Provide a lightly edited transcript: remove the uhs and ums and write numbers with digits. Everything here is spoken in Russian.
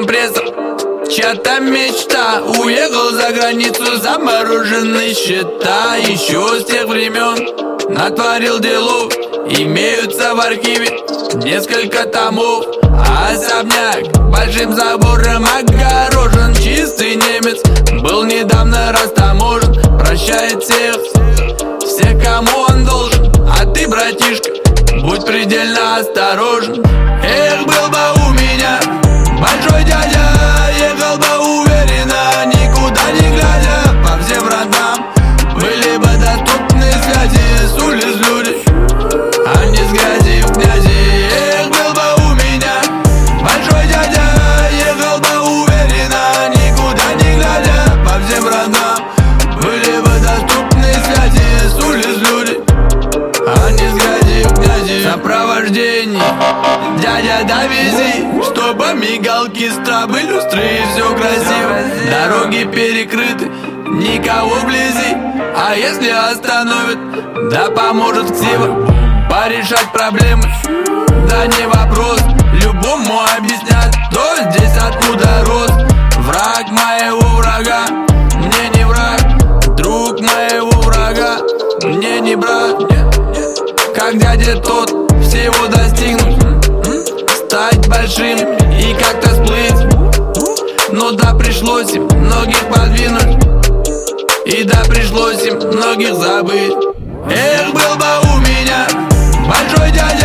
компрессор. Чья-то мечта, уехал за границу, замороженные счета. Еще с тех времен натворил делов, имеются в архиве несколько томов. Особняк большим забором огорожен, чистый немец, был недавно растаможен. Прощает всех, кому он должен, а ты, братишка, будь предельно осторожен. Эх, был бы у меня большой дядя, ехал бы уверенно, никуда не глядя, по всем фронтам были бы доступны связи. С улиц люди, а не с грязи в грязи. Эх, был бы у меня большой дядя, ехал бы уверенно, никуда не глядя, по всем фронтам были бы доступны связи. С улиц люди, а не с грязи в грязи. Сопровождение, дядя, довези, чтобы мигалки, стробы, люстры и все красиво. Дороги перекрыты, никого вблизи, а если остановят, да поможет ксива. Порешать проблемы, да не вопрос, любому объяснят, кто здесь откуда рос. Враг моего врага мне не враг, друг моего врага мне не брат. Как дядя тот всего достигнуть, стать большим и как-то сплыть. Но да, пришлось им многих подвинуть, и да, пришлось им многих забыть. Эх, был бы у меня большой дядя,